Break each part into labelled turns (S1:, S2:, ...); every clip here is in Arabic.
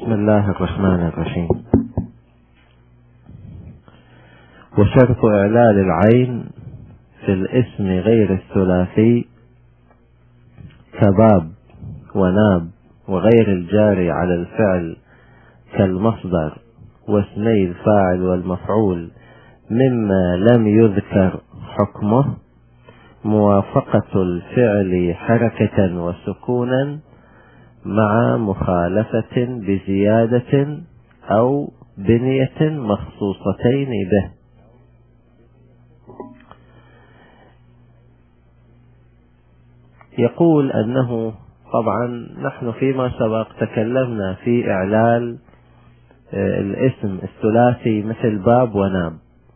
S1: بسم الله الرحمن الرحيم. وشرط إعلال العين في الاسم غير الثلاثي كباب وناب وغير الجاري على الفعل كالمصدر واسمي الفاعل والمفعول مما لم يذكر حكمه موافقة الفعل حركة وسكونا مع مخالفة بزيادة أو بنية مخصوصتين به. يقول أنه طبعا نحن فيما سبق تكلمنا في إعلال الاسم الثلاثي مثل باب وناب،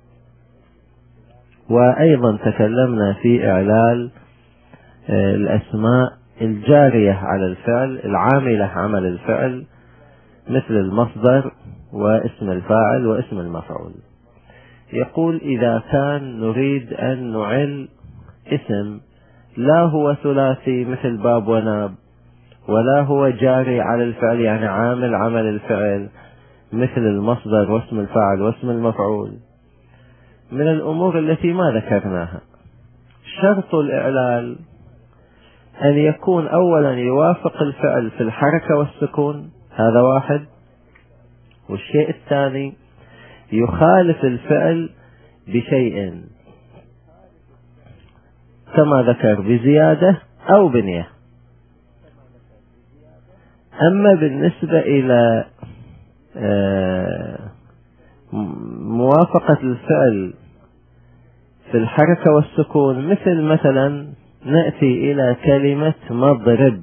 S1: وأيضا تكلمنا في إعلال الأسماء الجارية على الفعل العاملة عمل الفعل مثل المصدر واسم الفاعل واسم المفعول. يقول إذا كان نريد أن نعل اسم لا هو ثلاثي مثل باب وناب ولا هو جاري على الفعل يعني عامل عمل الفعل مثل المصدر واسم الفاعل واسم المفعول، من الأمور التي ما ذكرناها شرط الإعلال أن يكون أولا يوافق الفعل في الحركة والسكون، هذا واحد، والشيء الثاني يخالف الفعل بشيء كما ذكر بزيادة أو بنية. أما بالنسبة إلى موافقة الفعل في الحركة والسكون مثلا نأتي إلى كلمة مضرب.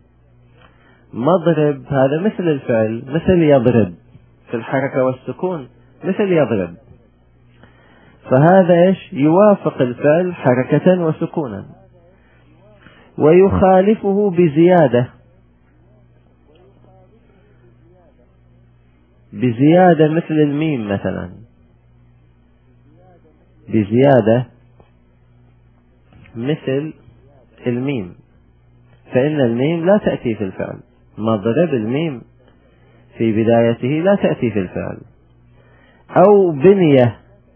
S1: مضرب هذا مثل الفعل مثل يضرب في الحركة والسكون مثل يضرب، فهذا يوافق الفعل حركة وسكونا ويخالفه بزيادة مثل الميم مثلا، بزيادة مثل الميم، فإن الميم لا تأتي في الفعل، مضرب الميم في بدايته لا تأتي في الفعل. أو بنية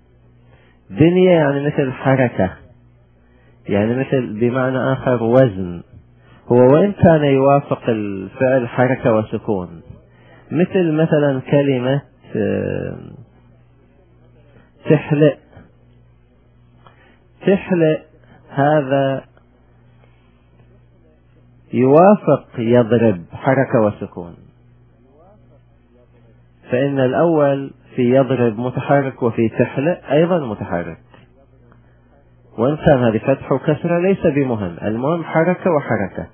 S1: يعني مثل حركة، يعني مثل بمعنى آخر وزن، هو وإن كان يوافق الفعل حركة وسكون مثل مثلا كلمة تحلق، هذا يوافق يضرب حركة وسكون، فإن الأول في يضرب متحرك وفي تحلق أيضا متحرك، وإن كان هذه فتح وكسرة ليس بمهم، المهم حركة وحركة،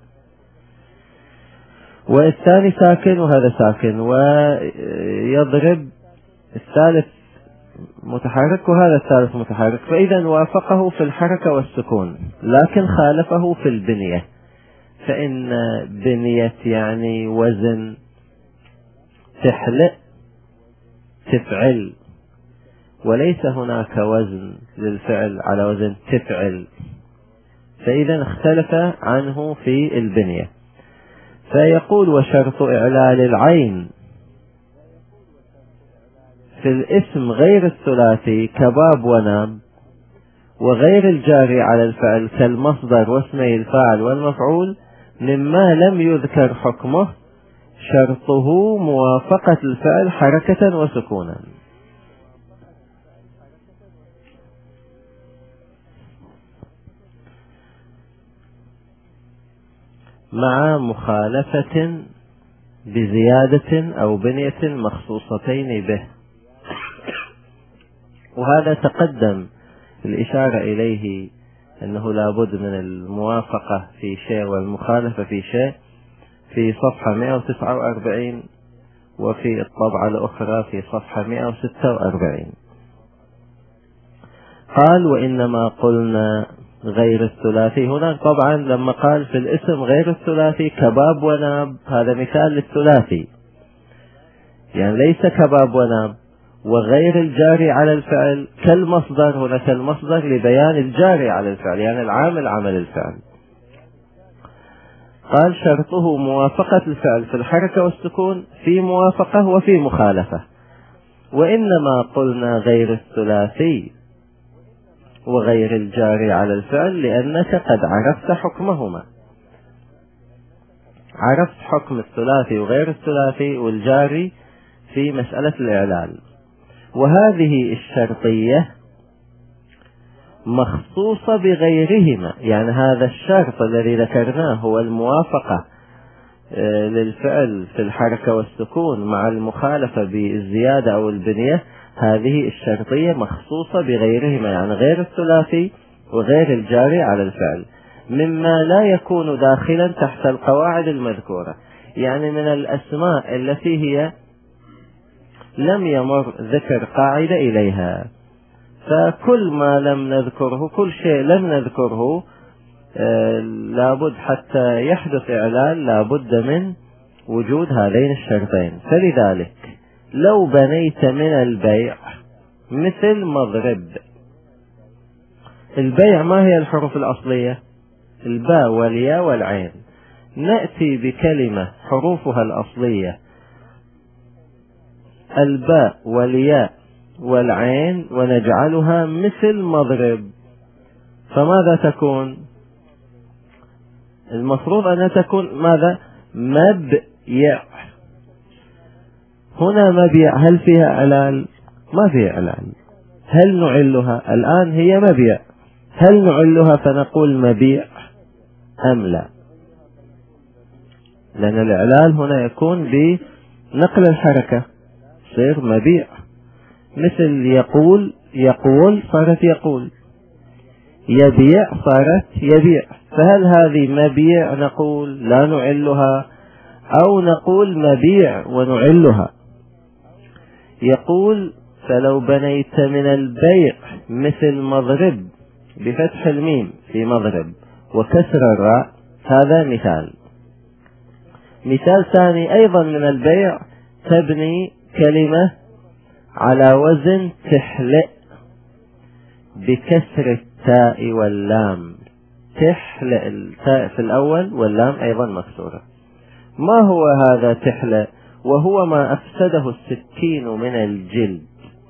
S1: والثاني ساكن وهذا ساكن، ويضرب الثالث متحرك وهذا الثالث متحرك، فإذا وافقه في الحركة والسكون لكن خالفه في البنية، فإن بنية يعني وزن تحلق تفعل، وليس هناك وزن للفعل على وزن تفعل، فإذا اختلف عنه في البنية. فيقول وشرط إعلال العين في الاسم غير الثلاثي كباب وناب وغير الجاري على الفعل كالمصدر واسمي الفاعل والمفعول مما لم يذكر حكمه شرطه موافقة الفعل حركة وسكونا. مع مخالفة بزيادة أو بنية مخصوصتين به، وهذا تقدم الإشارة إليه أنه لا بد من الموافقة في شيء والمخالفة في شيء في صفحة 149 وفي الطبعة الأخرى في صفحة 146. قال وإنما قلنا غير الثلاثي، هنا طبعا لما قال في الاسم غير الثلاثي كباب وناب هذا مثال للثلاثي، يعني ليس كباب وناب، وغير الجاري على الفعل كالمصدر، هنا كالمصدر لبيان الجاري على الفعل يعني العامل عمل الفعل. قال شرطه موافقة الفعل في الحركة والسكون في موافقة وفي مخالفة. وإنما قلنا غير الثلاثي وغير الجاري على الفعل لأنك قد عرفت حكمهما، عرفت حكم الثلاثي وغير الثلاثي والجاري في مسألة الإعلال. وهذه الشرطية مخصوصة بغيرهما، يعني هذا الشرط الذي ذكرناه هو الموافقة للفعل في الحركة والسكون مع المخالفة بالزيادة أو البنية، هذه الشرطية مخصوصة بغيرهما، يعني غير الثلاثي وغير الجاري على الفعل، مما لا يكون داخلا تحت القواعد المذكورة. يعني من الأسماء التي هي لم يمر ذكر قاعدة إليها، فكل ما لم نذكره، كل شيء لم نذكره لابد حتى يحدث إعلال لابد من وجود هذين الشرطين. فلذلك لو بنيت من البيع مثل مضرب، البيع ما هي الحروف الأصلية؟ الباء والياء والعين. نأتي بكلمة حروفها الأصلية الباء والياء والعين ونجعلها مثل مضرب، فماذا تكون؟ المفروض أن تكون ماذا؟ مبيع. هنا مبيع هل فيها إعلال؟ ما فيها إعلال. هل نعلها؟ الآن هي مبيع، هل نعلها فنقول مبيع أم لا؟ لأن الإعلال هنا يكون بنقل الحركة، صير مبيع. مثل يقول، يقول صارت يقول، يبيع صارت يبيع. فهل هذه مبيع نقول لا نعلها، أو نقول مبيع ونعلها؟ يقول فلو بنيت من البيع مثل مضرب بفتح الميم في مضرب وكسر الراء، هذا مثال. مثال ثاني أيضا من البيع، تبني كلمة على وزن تحلئ بكسر التاء واللام، تحلئ، التاء في الأول واللام أيضا مكسورة. ما هو هذا تحلئ؟ وهو ما أفسده السكين من الجلد،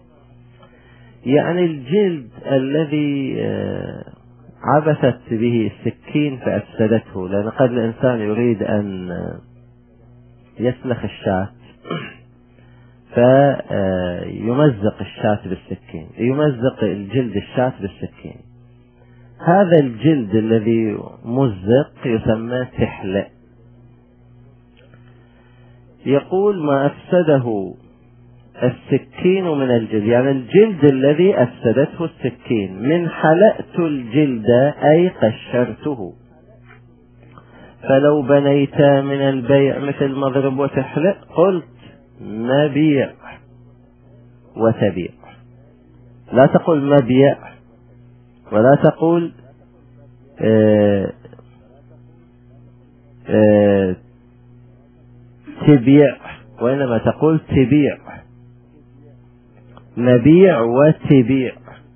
S1: يعني الجلد الذي عبثت به السكين فأفسدته. لأن قد الإنسان يريد أن يسلخ الشاة فيمزق الشاة بالسكين، يمزق الجلد الشاة بالسكين، هذا الجلد الذي مزق يسمى تحلئ. يقول ما أفسده السكين من الجلد، يعني الجلد الذي أفسدته السكين. من حلأت الجلد أي قشرته. فلو بنيت من البيع مثل مضرب وتحلئ قلت مبيع وتبيع، لا تقول مبيع ولا تقول تبيع، وإنما تقول تبيع، مبيع وتبيع.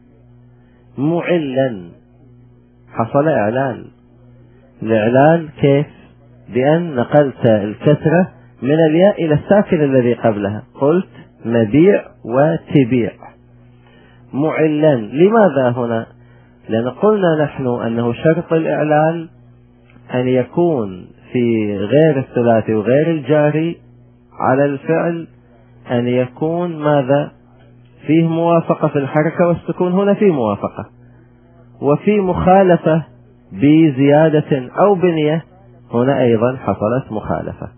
S1: معلا، حصل إعلال. الإعلال كيف؟ بأن نقلت الكسرة من الياء إلى الساكن الذي قبلها، قلت مبيع وتبيع معلا. لماذا هنا؟ لأن قلنا نحن أنه شرط الإعلال أن يكون في غير الثلاثي وغير الجاري على الفعل أن يكون ماذا؟ فيه موافقة في الحركة والسكون، هنا فيه موافقة، وفي مخالفة بزيادة أو بنية، هنا أيضا حصلت مخالفة.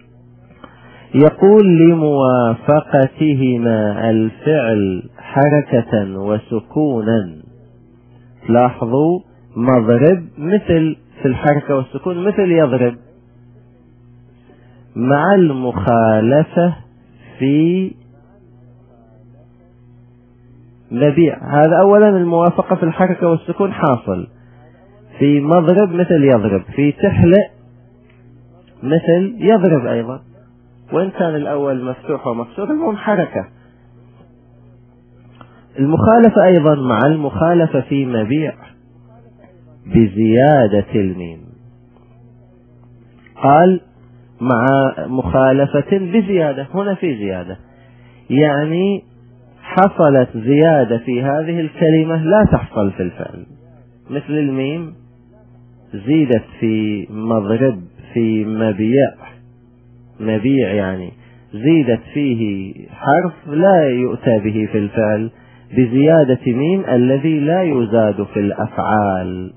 S1: يقول لموافقتهما الفعل حركة وسكونا. لاحظوا مضرب مثل في الحركة والسكون مثل يضرب، مع المخالفة في مبيع. هذا أولا الموافقة في الحركة والسكون حاصل في مضرب مثل يضرب، في تحلئ مثل يضرب أيضا، وإن كان الأول مفتوح ومكسور المهم حركة. المخالفة أيضا مع المخالفة في مبيع بزيادة الميم. قال مع مخالفة بزيادة، هنا في زيادة، يعني حصلت زيادة في هذه الكلمة لا تحصل في الفعل، مثل الميم زيدت في مضرب، في مبيع يعني زيدت فيه حرف لا يؤتى به في الفعل بزيادة ميم الذي لا يزاد في الأفعال.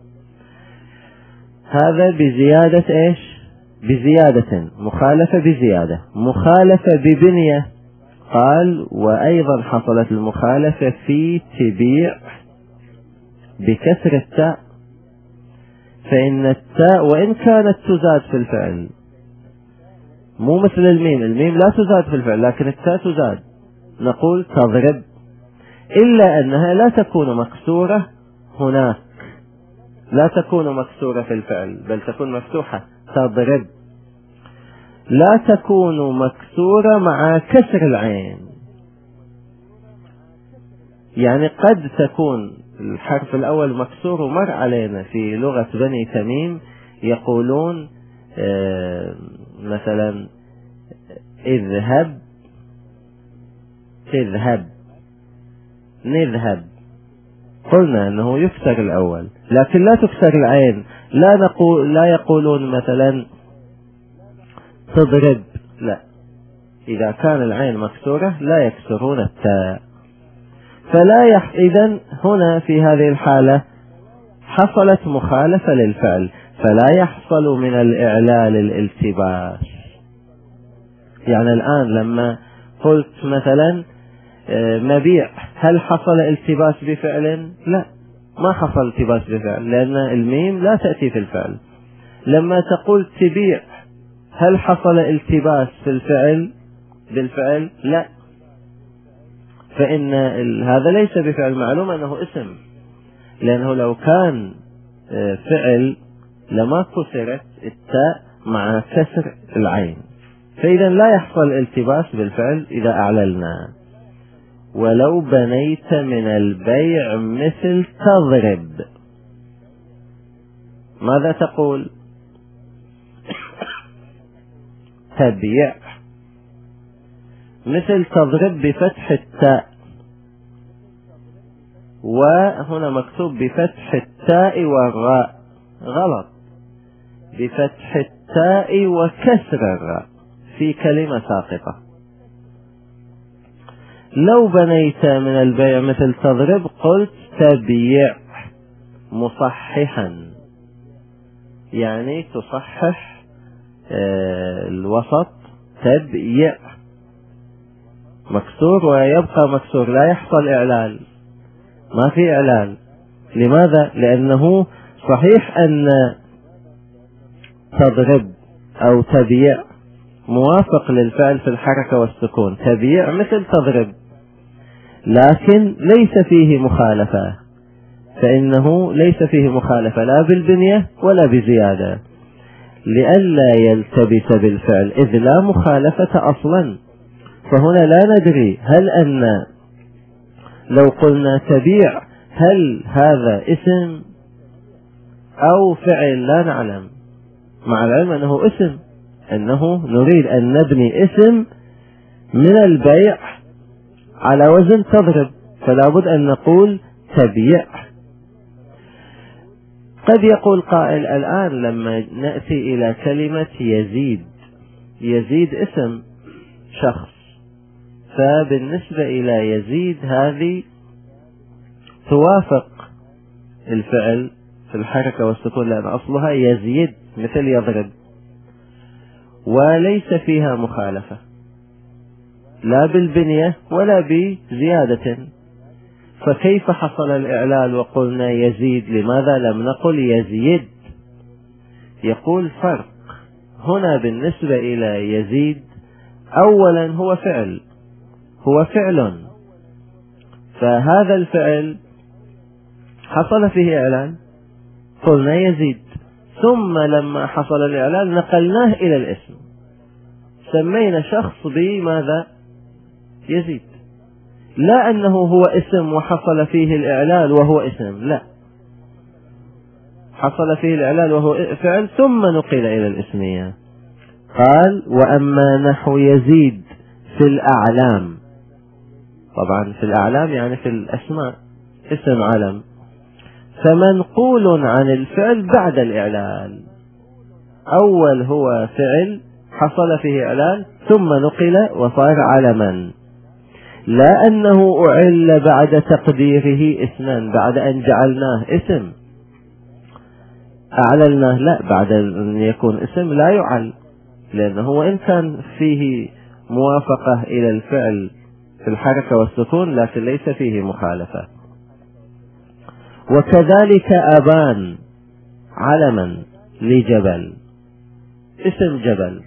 S1: هذا بزيادة ايش؟ بزيادة، مخالفة بزيادة. مخالفة ببنية قال وأيضا حصلت المخالفة في تبيع بكسر التاء، فإن التاء وإن كانت تزاد في الفعل مو مثل الميم لا تزاد في الفعل لكن التاء تزاد، نقول تضرب، إلا أنها لا تكون مكسورة هناك، لا تكون مكسورة في الفعل بل تكون مفتوحة، تضرب، لا تكون مكسورة مع كسر العين. يعني قد تكون الحرف الأول مكسور، ومر علينا في لغة بني تميم يقولون مثلا اذهب تذهب نذهب، قلنا أنه يكسر الأول لكن لا تكسر العين، لا يقولون مثلا تضرب، لا، إذا كان العين مكسورة لا يكسرون التاء. إذن هنا في هذه الحالة حصلت مخالفة للفعل، فلا يحصل من الإعلال الالتباس. يعني الآن لما قلت مثلا مبيع، هل حصل التباس بفعل؟ لا، ما حصل التباس بفعل لأن الميم لا تأتي في الفعل. لما تقول تبيع، هل حصل التباس في الفعل بالفعل؟ لا، فإن هذا ليس بفعل، معلوم أنه اسم، لأنه لو كان فعل لما كسرت التاء مع كسر العين، فإذا لا يحصل التباس بالفعل إذا أعللنا. ولو بنيت من البيع مثل تضرب، ماذا تقول؟ تبيع مثل تضرب بفتح التاء، وهنا مكتوب بفتح التاء والراء، غلط، بفتح التاء وكسر الراء في كلمة ساقطة. لو بنيت من البيع مثل تضرب قلت تبيع مصححا، يعني تصحح الوسط، تبيع مكسور ويبقى مكسور، لا يحصل إعلال، ما في إعلال. لماذا؟ لأنه صحيح أن تضرب أو تبيع موافق للفعل في الحركة والسكون، تبيع مثل تضرب، لكن ليس فيه مخالفة، فإنه ليس فيه مخالفة لا بالبنية ولا بزيادة، لئلا يلتبس بالفعل إذ لا مخالفة أصلا. فهنا لا ندري هل أن لو قلنا تبيع هل هذا اسم أو فعل، لا نعلم، مع العلم أنه اسم، أنه نريد أن نبني اسم من البيع على وزن تضرب، فلا بد أن نقول تبيع. قد يقول قائل الآن لما نأتي إلى كلمة يزيد اسم شخص، فبالنسبة إلى يزيد هذه توافق الفعل في الحركة والسكون لأن أصلها يزيد مثل يضرب، وليس فيها مخالفة لا بالبنية ولا بزيادة، فكيف حصل الإعلال وقلنا يزيد؟ لماذا لم نقل يزيد؟ يقول فرق هنا بالنسبة إلى يزيد، أولا هو فعل، فهذا الفعل حصل فيه إعلان، قلنا يزيد، ثم لما حصل الإعلان نقلناه إلى الاسم، سمينا شخص بماذا؟ يزيد، لا أنه هو اسم وحصل فيه الإعلان وهو اسم، لا، حصل فيه الإعلال وهو فعل ثم نقل إلى الاسمية. قال وأما نحو يزيد في الأعلام، طبعا في الأعلام يعني في الأسماء اسم علم، فمنقول عن الفعل بعد الإعلال. أول هو فعل حصل فيه إعلال ثم نقل وصار علما، لا أنه أعل بعد تقديره اسما، بعد أن جعلناه اسم أعللناه، لا، بعد أن يكون اسم لا يعل، لأنه وإن كان فيه موافقة إلى الفعل في الحركة والسكون لكن ليس فيه مخالفة. وكذلك أبان علما لجبل، اسم جبل،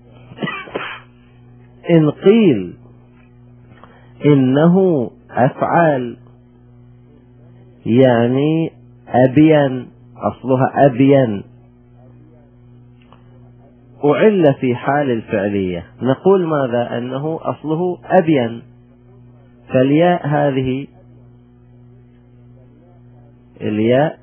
S1: إن قيل إنه أفعال يعني أبين، أصلها أبين، أعل في حال الفعلية، نقول ماذا؟ أنه أصله أبين، فالياء هذه الياء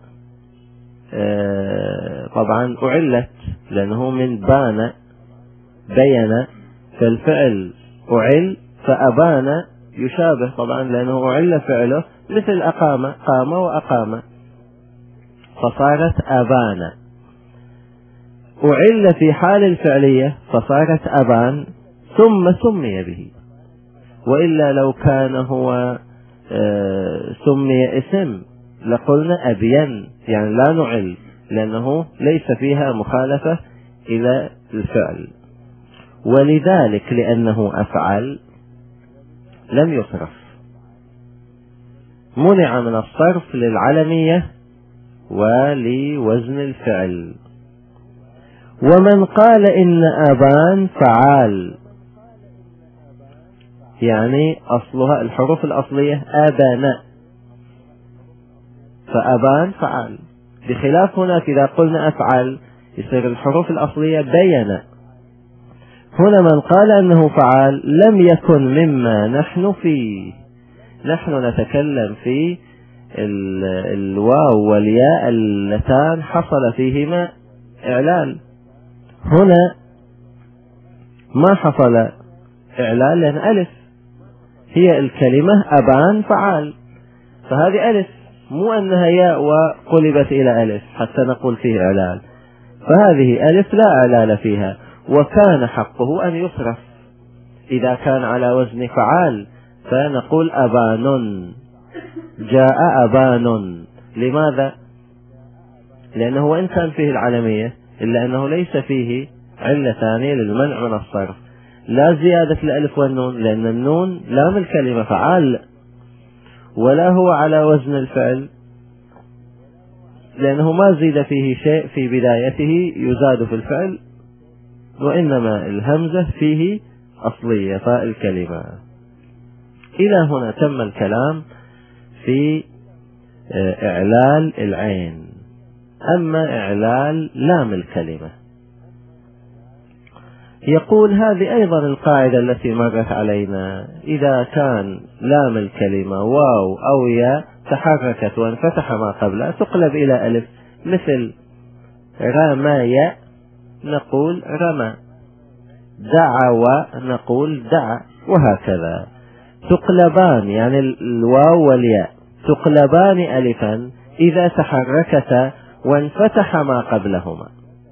S1: طبعا أعلت لأنه من بان بين، فالفعل أعل، فأبان يشابه طبعا لأنه أعل فعله، مثل أقام، قام وأقام، فصارت أبان. أعل في حال الفعلية فصارت أبان ثم سمي به، وإلا لو كان هو سمي اسم لقلنا أبين، يعني لا نعل لأنه ليس فيها مخالفة إلى الفعل. ولذلك لأنه أفعل لم يصرف، منع من الصرف للعلمية ولوزن الفعل. ومن قال إن أبان فعال، يعني أصلها الحروف الأصلية أبان، فأبان فعال، بخلاف هناك إذا قلنا أفعل يصير الحروف الأصلية بين. هنا من قال أنه فعال لم يكن مما نحن فيه، نحن نتكلم في الواو والياء اللتان حصل فيهما إعلال. هنا ما حصل إعلال لأن ألف، هي الكلمة أبان فعال، فهذه ألف، مو أنها ياء وقلبت إلى ألف حتى نقول فيه إعلال، فهذه ألف لا إعلال فيها. وكان حقه أن يصرف إذا كان على وزن فعال، فنقول أبان، جاء أبان. لماذا؟ لأنه وإن كان فيه العلمية إلا أنه ليس فيه علة ثانية للمنع من الصرف، لا زيادة الألف والنون، لأن النون لام الكلمة فعال، ولا هو على وزن الفعل لأنه ما زيد فيه شيء في بدايته يزاد في الفعل، وإنما الهمزة فيه أصلية فاء الكلمة. إلى هنا تم الكلام في إعلال العين. أما إعلال لام الكلمة، يقول هذه أيضا القاعدة التي مرت علينا، إذا كان لام الكلمة واو أو ياء تحركت وانفتح ما قبلها تقلب إلى ألف، مثل رمى نقول رمى، دعوى نقول دعا، وهكذا. تقلبان يعني الواو والياء تقلبان ألفا إذا تحركتا وانفتح ما قبلهما،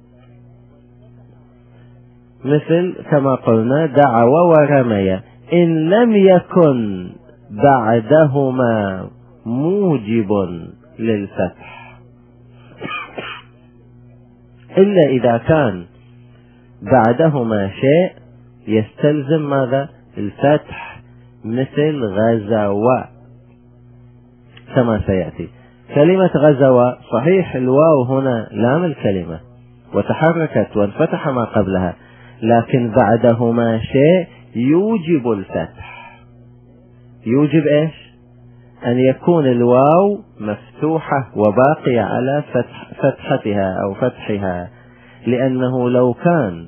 S1: مثل كما قلنا دعوى ورمي، إن لم يكن بعدهما موجب للفتح، إلا إذا كان بعدهما شيء يستلزم ماذا؟ الفتح، مثل غزوة كما سيأتي. كلمة غزوة صحيح الواو هنا لام الكلمة وتحركت وانفتح ما قبلها، لكن بعدهما شيء يوجب الفتح. يوجب ايش؟ ان يكون الواو مفتوحة وباقية على فتحتها او فتحها، لانه لو كان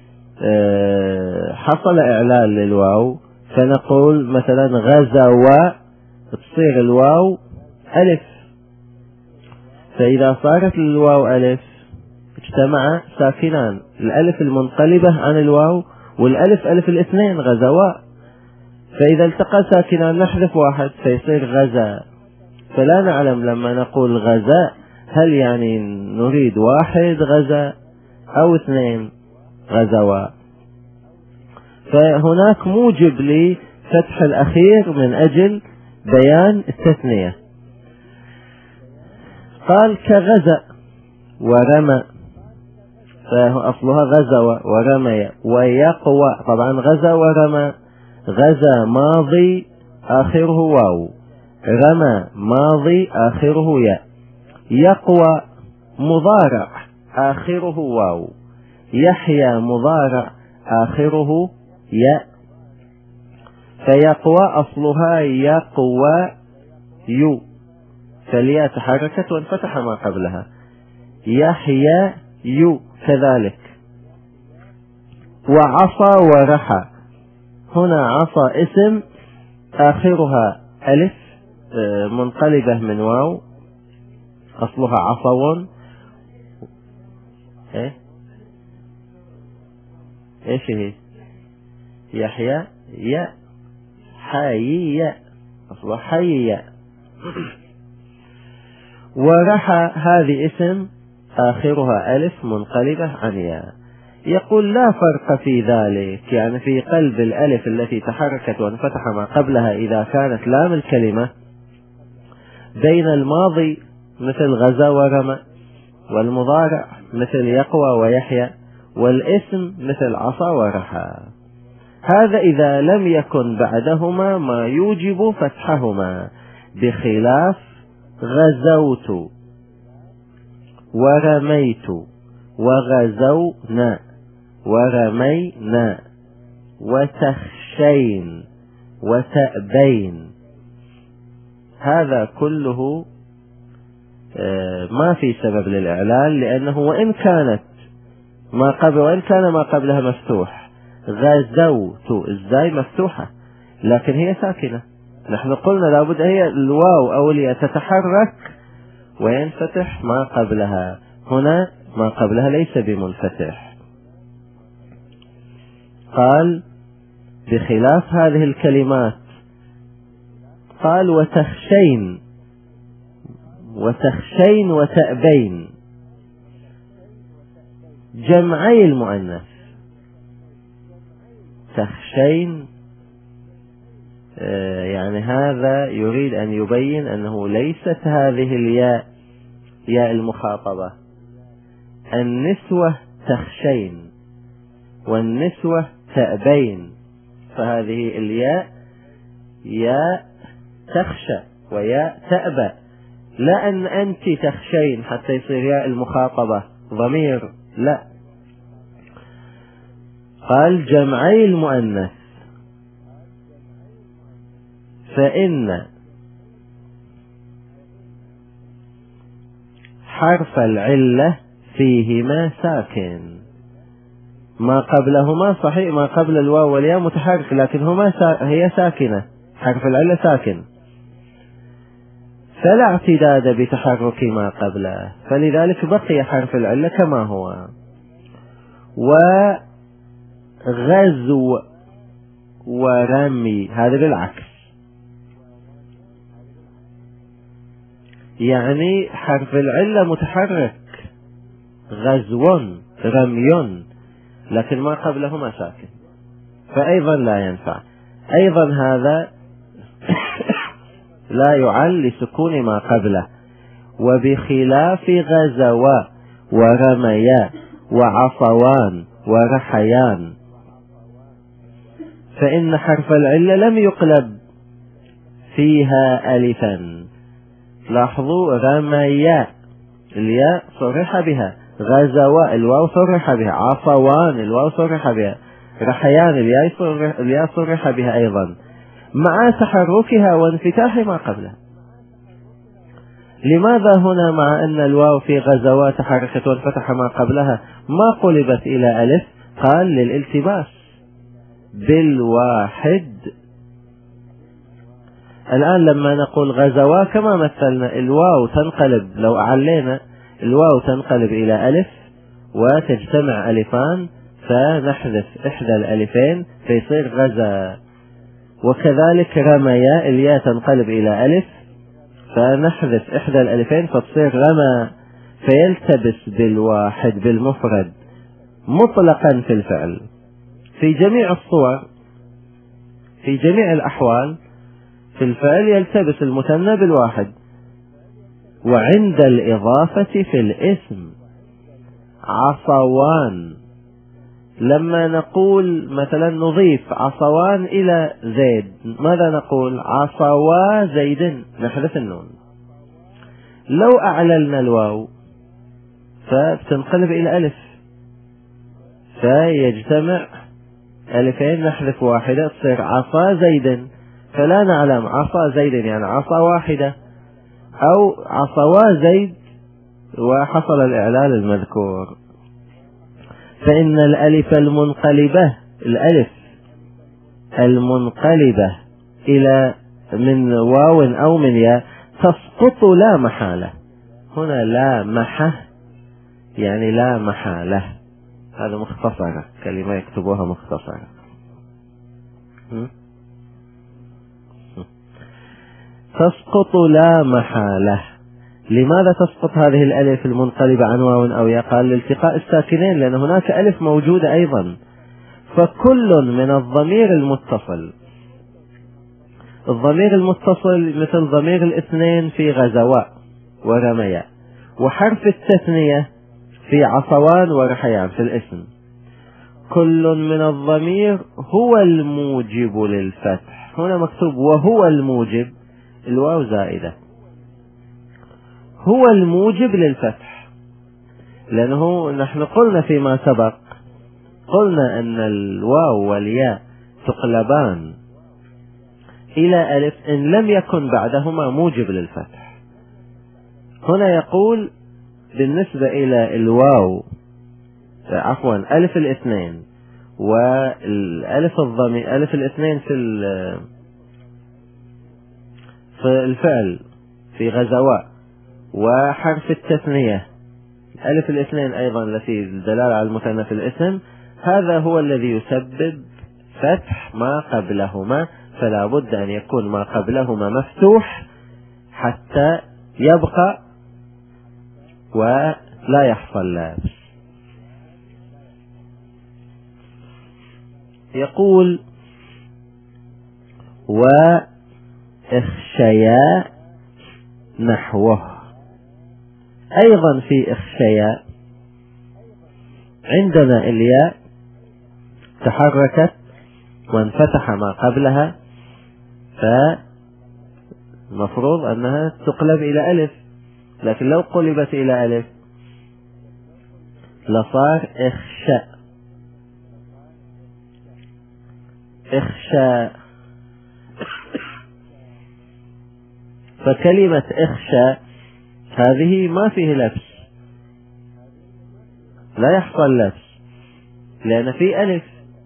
S1: حصل اعلال للواو فنقول مثلا غزوة تصير الواو ألف، فإذا صارت الواو ألف اجتمع ساكنان، الألف المنقلبة عن الواو والألف ألف الاثنين غزوا، فإذا التقى ساكنان نحذف واحد فيصير غزا. فلا نعلم لما نقول غزا هل يعني نريد واحد غزا أو اثنين غزوا. فهناك موجب لفتح الأخير من أجل بيان التثنية. قال كغزا ورمى، فأصلها غزوة ورمي ويقوى. طبعا غزا ورمى، غزا ماضي آخره واو، رمى ماضي آخره ياء، يقوى مضارع آخره واو، يحيى مضارع آخره ياء. فيقوى أصلها يقوى يو، فالياء تحركت وانفتح ما قبلها، يحيى يو كذلك. وعصى ورحى، هنا عصى اسم آخرها ألف منقلبة من واو، أصلها عصو. ايش هي؟ يحيى ياء، حي ياء، أصلها حي ياء. ورحى هذه اسم آخرها ألف منقلبة عن ياء. يقول لا فرق في ذلك، يعني في قلب الألف التي تحركت وانفتح ما قبلها إذا كانت لام الكلمة، بين الماضي مثل غزا ورمى، والمضارع مثل يقوى ويحيى، والاسم مثل عصى ورحى. هذا إذا لم يكن بعدهما ما يوجب فتحهما، بخلاف غزوت ورميت وغزونا ورمينا وتخشين وتأبين. هذا كله ما في سبب للإعلال، لأنه وإن كان ما قبلها مفتوح، غزوت ازاي مفتوحة لكن هي ساكنة. نحن قلنا لابد هي الواو أو الياء تتحرك وينفتح ما قبلها، هنا ما قبلها ليس بمنفتح. قال بخلاف هذه الكلمات، قال وتخشين وتأبين، جمعي المؤنث. تخشين يعني هذا يريد أن يبين أنه ليست هذه الياء ياء المخاطبة. النسوة تخشين والنسوة تأبين، فهذه الياء ياء تخشى وياء تأبى، لا أن أنت تخشين حتى يصير ياء المخاطبة ضمير، لا. قال جمعي المؤنث، فإن حرف العلة فيهما ساكن. ما قبلهما صحيح، ما قبل الواو والياء متحرك، لكن هي ساكنة، حرف العلة ساكن، فلا اعتداد بتحرك ما قبله، فلذلك بقي حرف العلة كما هو. وغزو ورمي هذا بالعكس، يعني حرف العلة متحرك، غزو رمي، لكن ما قبلهما ساكن، فأيضا لا ينفع. أيضا هذا لا يعل لسكون ما قبله. وبخلاف غزوا ورميا وعصوان ورحيان، فإن حرف العلة لم يقلب فيها ألفا. لاحظوا رميا الياء صرح بها، غزوا الواو صرح بها، عصوان الواو صرح بها، رحيان الياء صرح بها أيضا، مع تحركها وانفتاح ما قبلها. لماذا هنا مع أن الواو في غزوا تحركت وانفتح ما قبلها ما قلبت إلى ألف؟ قال للالتباس بالواحد، الآن لما نقول غزوا كما مثلنا، الواو تنقلب، لو أعلينا الواو تنقلب إلى ألف وتجتمع ألفان، فنحذف إحدى الألفين فيصير غزا. وكذلك رميا، الياء تنقلب إلى ألف فنحذف إحدى الألفين فتصير رمى، فيلتبس بالواحد بالمفرد مطلقا في الفعل في جميع الصور، في جميع الأحوال في الفعل يلتبس المثنى بالواحد. وعند الإضافة في الاسم عصوان، لما نقول مثلا نضيف عصوان إلى زيد، ماذا نقول؟ عصوا زيد، نحذف النون. لو أعللنا الواو فتنقلب إلى ألف فيجتمع ألفين، نحذف واحدة تصير عصا زيد، فلا نعلم عصا زيد يعني عصا واحدة أو عصوا زيد وحصل الإعلال المذكور. فإن الألف المنقلبة، الألف المنقلبة إلى من واو أو من ياء تسقط لا محالة. هنا لا محة يعني لا محالة، هذا مختصرة، كلمة يكتبوها مختصرة. تسقط لا محالة. لماذا تسقط هذه الألف المنقلبة عن واو أو ياء؟ قال لالتقاء الساكنين، لأن هناك ألف موجودة أيضا. فكل من الضمير المتصل، الضمير المتصل مثل ضمير الاثنين في غزواء ورمياء، وحرف التثنية في عصوان ورحيان في الاسم، كل من الضمير هو الموجب للفتح. هنا مكتوب وهو الموجب، الواو زائدة، هو الموجب للفتح، لأنه نحن قلنا فيما سبق، قلنا أن الواو والياء تقلبان إلى ألف إن لم يكن بعدهما موجب للفتح. هنا يقول بالنسبة إلى الواو عفوا ألف الاثنين والألف الضمير، ألف الاثنين في الفعل في غزواء، وحرف التثنية ألف الاثنين أيضا التي الدلالة على المثنى في الاسم، هذا هو الذي يسبب فتح ما قبلهما، فلا بد أن يكون ما قبلهما مفتوح حتى يبقى ولا يحصل لابس. يقول وإخشيا نحوه. أيضا في إخشيا عندنا الياء تحركت وانفتح ما قبلها، فمفروض أنها تقلب إلى ألف، لكن لو قلبت إلى ألف لصار إخشاء، إخشاء. فكلمة إخشاء هذه ما فيه لبس، لا يحصل لبس لأن في ألف،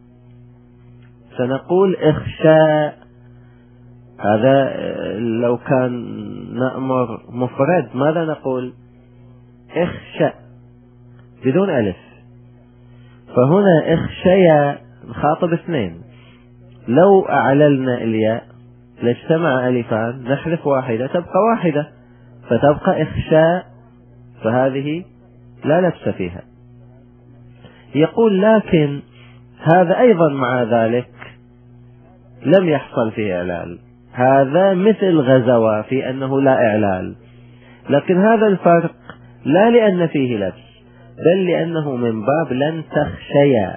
S1: سنقول إخشاء. هذا لو كان نأمر مفرد ماذا نقول؟ إخشاء بدون ألف. فهنا إخشيا نخاطب اثنين، لو أعللنا الياء لاجتمع ألفان، نحذف واحدة تبقى واحدة فتبقى إخشاء، فهذه لا لبس فيها. يقول لكن هذا أيضا مع ذلك لم يحصل فيه إعلال، هذا مثل غزوة في أنه لا إعلال، لكن هذا الفرق لا لأن فيه لبس بل لأنه من باب لن تخشيا.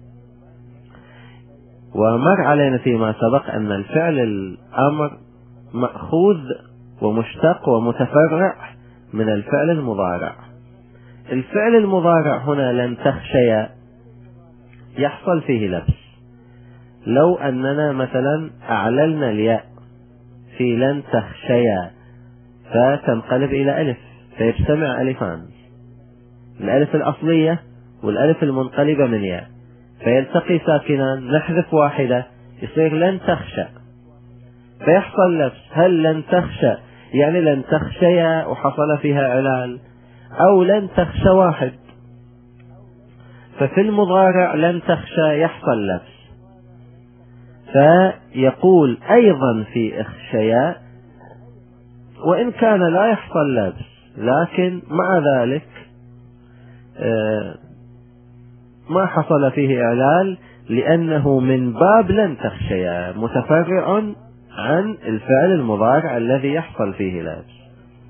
S1: ومر علينا فيما سبق أن الفعل الأمر مأخوذ ومشتق ومتفرع من الفعل المضارع. الفعل المضارع هنا لن تخشيا يحصل فيه لبس. لو أننا مثلا أعللنا الياء في لن تخشيا فتنقلب إلى ألف فيجتمع ألفان، الألف الأصلية والألف المنقلبة من ياء، فيلتقي ساكنان، نحذف واحدة يصير لن تخشى. فيحصل لبس. هل لن تخشى يعني لن تخشيا وحصل فيها إعلال، أو لن تخشى واحد؟ ففي المضارع لن تخشى يحصل لبس، فيقول أيضا في اخشيا وإن كان لا يحصل لبس، لكن مع ذلك ما حصل فيه إعلال لأنه من باب لن تخشيا، متفرع عن الفعل المضارع الذي يحصل فيه لبس.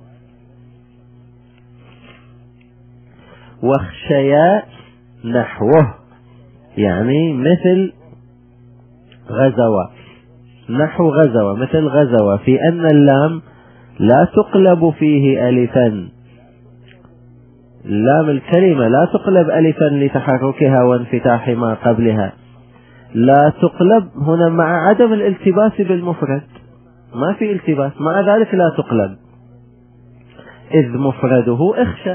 S1: واخشيا نحوه يعني مثل غزوة، نحو غزوة مثل غزوة، في أن اللام لا تقلب فيه ألفا، لام الكلمة لا تقلب ألفا لتحركها وانفتاح ما قبلها، لا تقلب هنا مع عدم الالتباس بالمفرد، ما في التباس، مع ذلك لا تقلب إذ مفرده اخشى.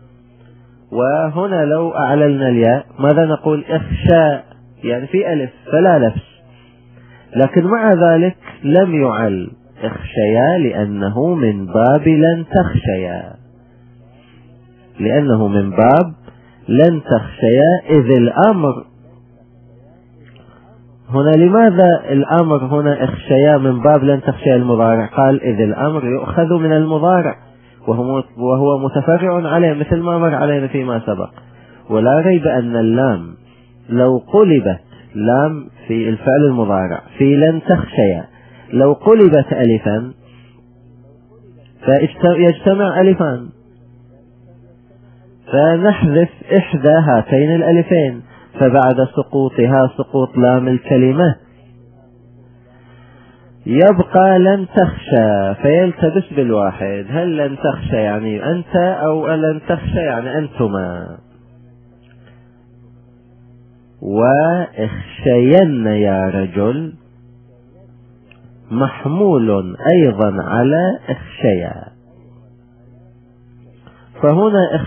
S1: وهنا لو أعللنا الياء ماذا نقول؟ اخشى يعني في ألف فلا لبس، لكن مع ذلك لم يعل اخشيا لأنه من باب لن تخشيا، لأنه من باب لن تخشيا. إذ الأمر هنا، لماذا الأمر هنا اخشيا من باب لن تخشيا المضارع؟ قال إذ الأمر يؤخذ من المضارع وهو متفرع عليه مثل ما مر علينا فيما سبق. ولا ريب أن اللام لو قلبت لام في الفعل المضارع في لن تخشيا، لو قلبت ألفا فيجتمع ألفان، فنحذف إحدى هاتين الألفين، فبعد سقوطها سقوط لام الكلمة يبقى لن تخشى فيلتبس بالواحد. هل لن تخشى يعني أنت، أو لن تخشى يعني أنتما؟ واخشين يا رجل محمول أيضا على اخشيا، فهنا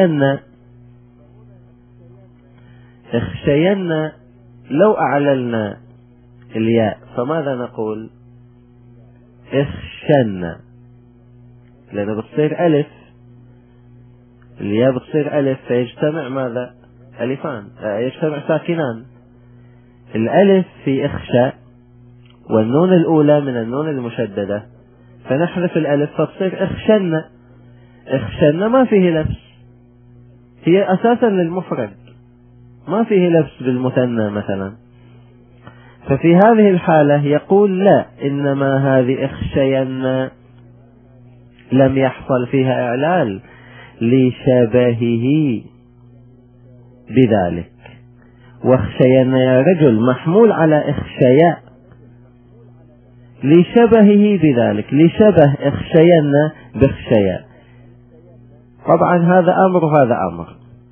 S1: اخشين لو أعللنا الياء فماذا نقول؟ اخشن، لأنه بتصير ألف، الياء بتصير ألف فيجتمع ماذا؟ ألفان، يجتمع ساكنان، الألف في اخشى والنون الأولى من النون المشددة، فنحذف الألف فتصير اخشن. اخشن ما فيه لبس، هي أساسا للمفرد ما فيه لبس بالمثنى مثلا. ففي هذه الحالة يقول لا، إنما هذه اخشين لم يحصل فيها إعلال لشبهه بذلك. واخشين يا رجل محمول على اخشيا لشبهه بذلك، لشبه اخشين باخشيا. طبعا هذا أمر وهذا أمر،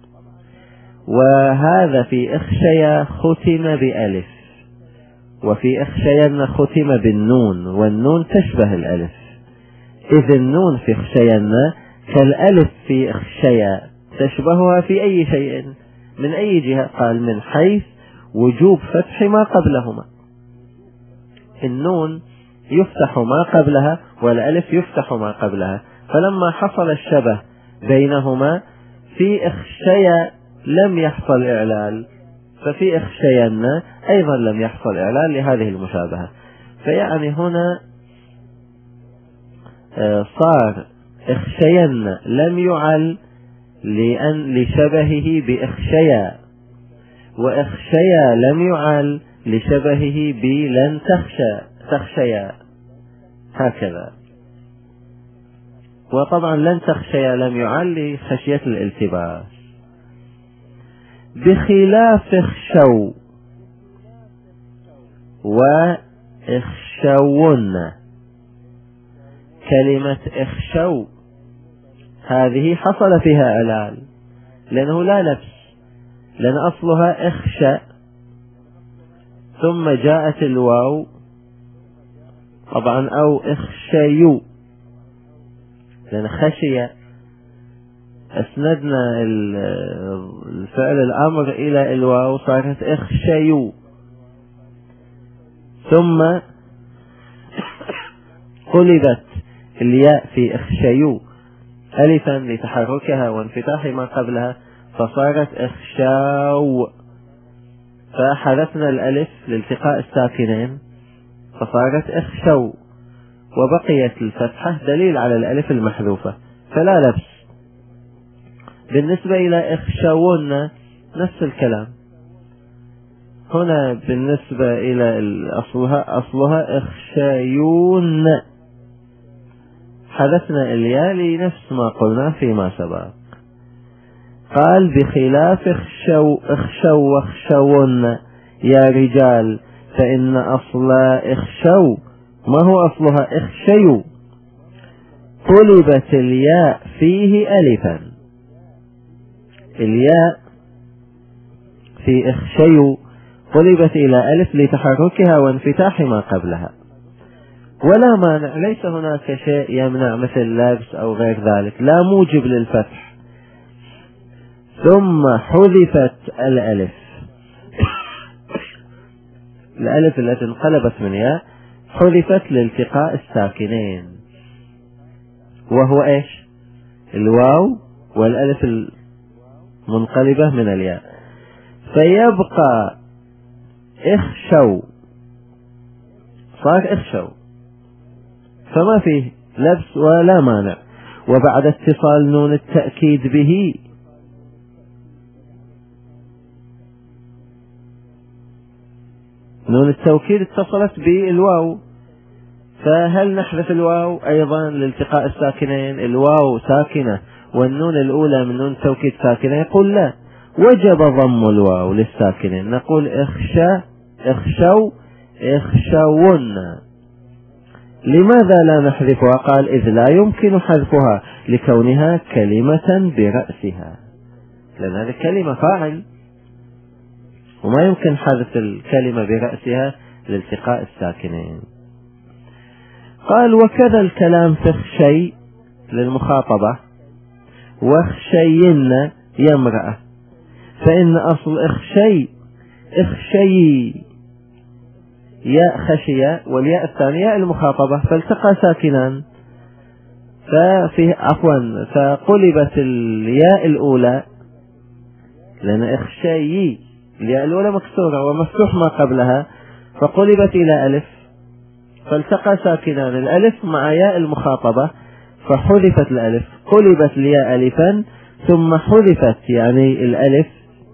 S1: وهذا في اخشيا ختم بألف، وفي اخشين ختم بالنون، والنون تشبه الألف، إذ النون في اخشين كالألف في اخشيا تشبهها في أي شيء، من أي جهة؟ قال من حيث وجوب فتح ما قبلهما، النون يفتح ما قبلها والألف يفتح ما قبلها، فلما حصل الشبه بينهما في اخشيا لم يحصل إعلال، ففي اخشين أيضا لم يحصل إعلال لهذه المشابهة. فيعني هنا صار اخشين لم يعل لشبهه باخشيا، واخشيا لم يعل لشبهه بلن تخشيا، هكذا. وطبعا لن تخشيا لم يعل لخشية الالتباس. بخلاف اخشوا واخشون، كلمة اخشوا هذه حصل فيها إعلال لأنه لا لبس، لأن أصلها اخشى ثم جاءت الواو طبعا، أو اخشيوا، لأن خشية أسندنا الفعل الأمر إلى الواو صارت اخشيوا، ثم قلبت الياء في اخشيو ألفا لتحركها وانفتاح ما قبلها فصارت اخشاو، فحذفنا الألف لالتقاء الساكنين فصارت اخشو، وبقيت الفتحة دليل على الألف المحذوفة فلا لبس. بالنسبة إلى اخشون نفس الكلام، هنا بالنسبة إلى أصلها اخشيون، حذفنا الياء لنفس ما قلنا فيما سبق. قال بخلاف اخشوا واخشون يا رجال فإن أصل اخشوا ما هو أصلها اخشيوا، قلبت الياء فيه ألفا. الياء في اخشيوا قلبت إلى ألف لتحركها وانفتاح ما قبلها، ولا مانع، ليس هناك شيء يمنع مثل لبس أو غير ذلك، لا موجب للفتح. ثم حذفت الألف، الألف التي انقلبت من ياء حذفت لالتقاء الساكنين، وهو ايش؟ الواو والألف المنقلبة من الياء، فيبقى اخشوا، صار اخشوا فما فيه لبس ولا مانع. وبعد اتصال نون التأكيد به نون التوكيد اتصلت بالواو، فهل نحذف الواو أيضا لالتقاء الساكنين؟ الواو ساكنة والنون الأولى من نون التوكيد ساكنة، يقول لا، وجب ضم الواو للساكنين، نقول اخشوا اخشون. لماذا لا نحذفها؟ قال إذ لا يمكن حذفها لكونها كلمة برأسها، لأن هذه كلمة فاعل وما يمكن حذف الكلمة برأسها لالتقاء الساكنين. قال وكذا الكلام في اخشي للمخاطبة واخشين يا امرأة، فإن أصل اخشي ياء خشية والياء الثانية المخاطبة فالتقى ساكنان، فقلبت الياء الأولى، لأن اخشي الياء الأولى مكسورة ومفتوح ما قبلها فقلبت إلى ألف فالتقى ساكنان، الألف مع ياء المخاطبة فحذفت الألف، قلبت الياء ألفا ثم حذفت يعني الألف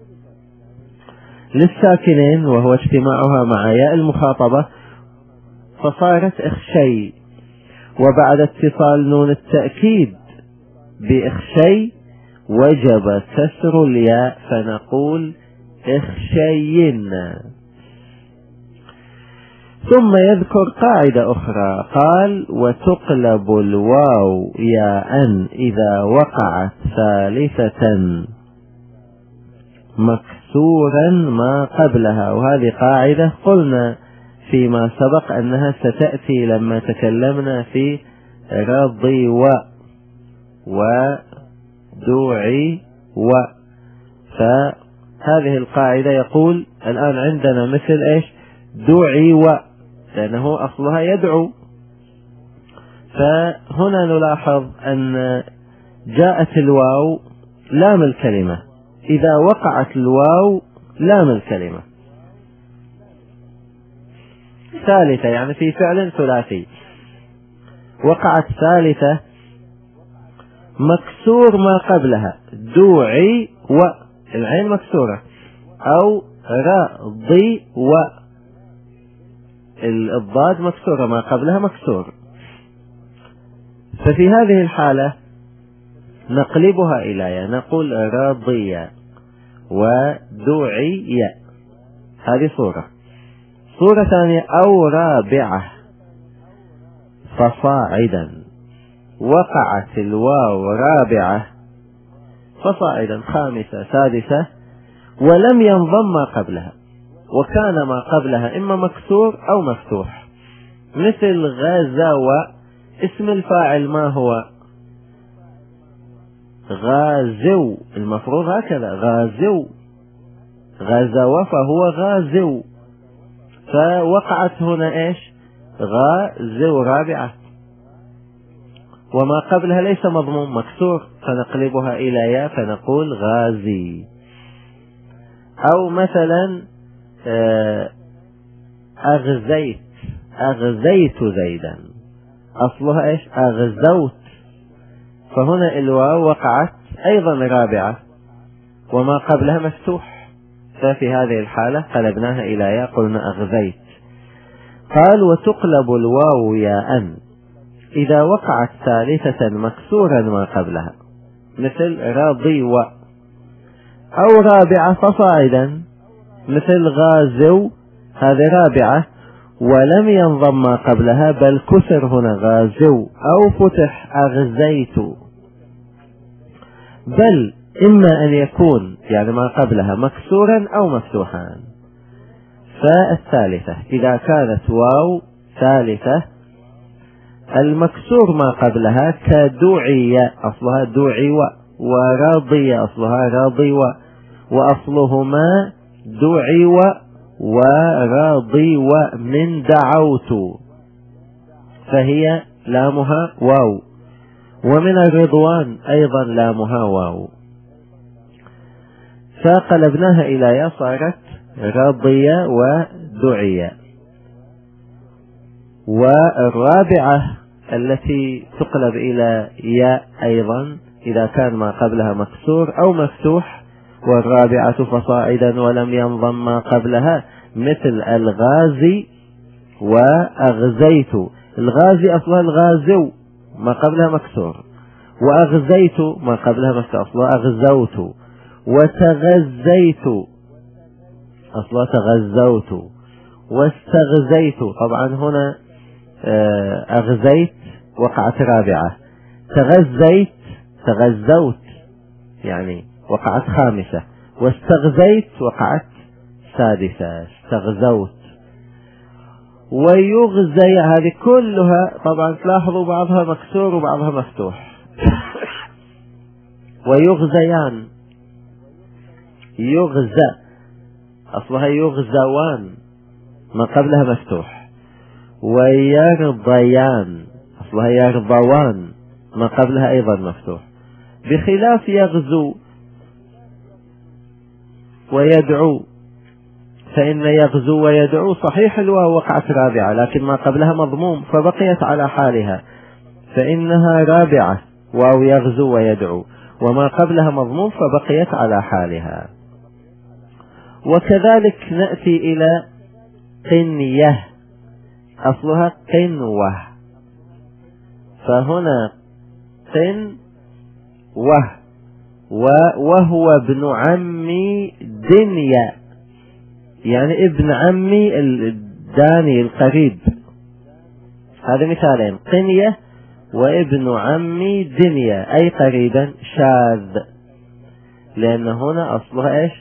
S1: للساكنين وهو اجتماعها مع ياء المخاطبة فصارت اخشي. وبعد اتصال نون التأكيد بإخشي وجب كسر الياء فنقول اخشين. ثم يذكر قاعدة أخرى، قال وتقلب الواو ياء إذا وقعت ثالثة مكسورا ما قبلها، وهذه قاعدة قلنا فيما سبق أنها ستأتي لما تكلمنا في رضي ودوعي فهذه القاعدة يقول الآن عندنا مثل ايش؟ دعي لأنه أصلها يدعو، فهنا نلاحظ أن جاءت الواو لام الكلمة، إذا وقعت الواو لام الكلمة ثالثة يعني في فعل ثلاثي وقعت ثالثة مكسور ما قبلها دوعي العين مكسورة أو رضي الضاد مكسورة ما قبلها مكسور، ففي هذه الحالة نقلبها إلى ياء نقول رضي ودعي، هذه صورة ثانية أو رابعة فصاعدا، وقعت الواو رابعة فصاعدا خامسة سادسة ولم ينضم ما قبلها وكان ما قبلها إما مكسور أو مفتوح، مثل غزوة اسم الفاعل ما هو؟ غازو، المفروض هكذا غزوة فهو غازو، فوقعت هنا ايش؟ غازو رابعة وما قبلها ليس مضموم مكسور فنقلبها إلى ياء فنقول غازي. أو مثلا أغزيت زيدا، أصلها إيش؟ أغزوت، فهنا الواو وقعت أيضا رابعة وما قبلها مفتوح، ففي هذه الحالة قلبناها إلى ياء قلنا أغزيت. قال وتقلب الواو ياء إذا وقعت ثالثة مكسورا ما قبلها، مثل راضي و، أو رابعة فصاعدا مثل غازو، هذه رابعة ولم ينضم ما قبلها بل كسر هنا غازو، أو فتح أغزيت. بل إما أن يكون يعني ما قبلها مكسورا أو مفتوحا. فالثالثة إذا كانت واو ثالثة المكسور ما قبلها كدعي أصلها دعي وراضي أصلها راضي وأصلهما دعي وراضي من دعوت، فهي لامها واو. ومن الرضوان أيضا لامها واو، فقلبناها إلى يا صارت راضي ودعي. والرابعة التي تقلب إلى ياء أيضا إذا كان ما قبلها مكسور أو مفتوح، والرابعة فصاعدا ولم ينضم ما قبلها مثل الغازي وأغزيت. الغازي أصلها الغازو ما قبلها مكسور، وأغزيت ما قبلها مفتوح أصلها أغزوت، وتغزيت أصلها تغزوت، واستغزيت طبعا هنا أغزيت وقعت رابعة، تغزيت تغزوت يعني وقعت خامسة، واستغزيت وقعت سادسة استغزوت. ويغزي هذه كلها طبعا تلاحظوا بعضها مكسور وبعضها مفتوح. ويغزيان يغزى أصلها يغزوان ما قبلها مفتوح. ويرضيان أصلها يرضوان ما قبلها أيضا مفتوح، بخلاف يغزو ويدعو، فإن يغزو ويدعو صحيح الواو وقعت رابعة لكن ما قبلها مضموم فبقيت على حالها، فإنها رابعة واو يغزو ويدعو، وما قبلها مضموم فبقيت على حالها. وكذلك نأتي إلى قنية أصلها قنوة، فهنا قنوة وهو ابن عمي دنيا، يعني ابن عمي الداني القريب. هذا مثالين، قنية وابن عمي دنيا أي قريبا شاذ، لأن هنا أصلها إيش؟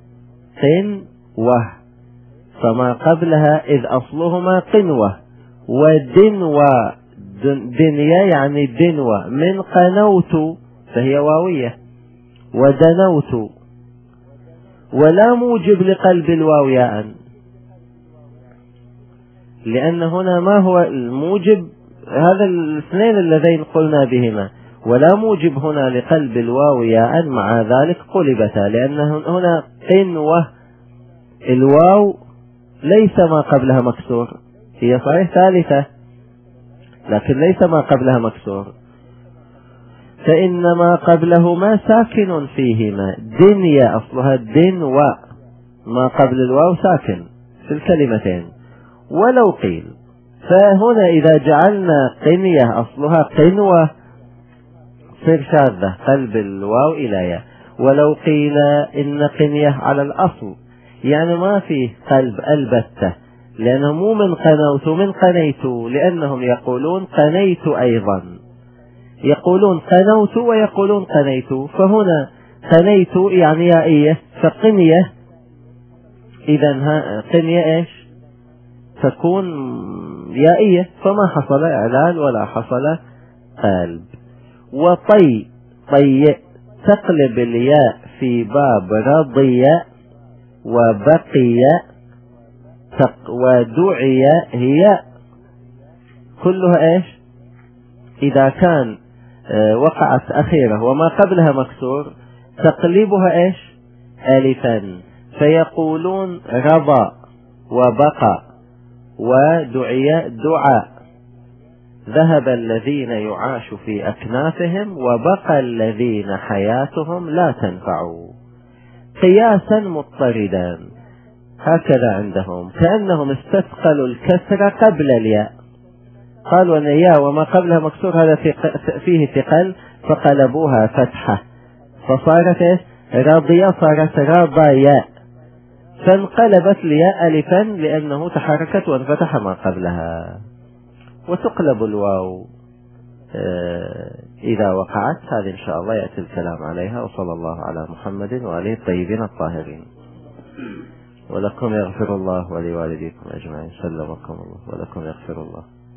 S1: قنوة، فما قبلها إذ أصلهما قنوة ودنوة دنيا يعني دنوة من قنوت فهي واوية، ودنوت. ولا موجب لقلب الواو ياء، لأن هنا ما هو الموجب؟ هذا الاثنين اللذين قلنا بهما، ولا موجب هنا لقلب الواو ياء، مع ذلك قلبتا، لأن هنا قنوة الواو ليس ما قبلها مكسور، هي صحيح ثالثة لكن ليس ما قبلها مكسور، فإن ما قبلهما ساكن فيهما. دنيا أصلها دنوة ما قبل الواو ساكن في الكلمتين. ولو قيل، فهنا إذا جعلنا قنية أصلها قنوة صير شاذة قلب الواو إلى ياء. ولو قيل إن قنية على الأصل يعني ما فيه قلب البتة، لأنه مو من قنوت من قنيت، لأنهم يقولون قنيت أيضا، يقولون قنوت ويقولون قنيت، فهنا قنيت يعني يائية، فقنية إذن قنية إيش تكون يائية، فما حصل إعلال ولا حصل قلب. وطي تقلب الياء في باب رضي وبقي ودعي، هي كلها إيش إذا كان وقعت أخيرة وما قبلها مكسور تقلبها إيش ألفا، فيقولون رضى وبقى ودعاء دعاء. ذهب الذين يعاش في أكنافهم وبقى الذين حياتهم لا تنفع، قياسا مضطردا. هكذا عندهم كأنهم استثقلوا الكسر قبل الياء، قالوا أن الياء وما قبلها مكسور هذا فيه ثقل، فقلبوها فتحة فصارت راضية، صارت راضياء، فانقلبت الياء ألفا لأنه تحركت وانفتح ما قبلها. وتقلب الواو إذا وقعت. هذه إن شاء الله يأتي الكلام عليها. وصلى الله على محمد وآله الطيبين الطاهرين. ولكم يغفر الله ولوالديكم أجمعين. سلمكم الله. ولكم يغفر الله.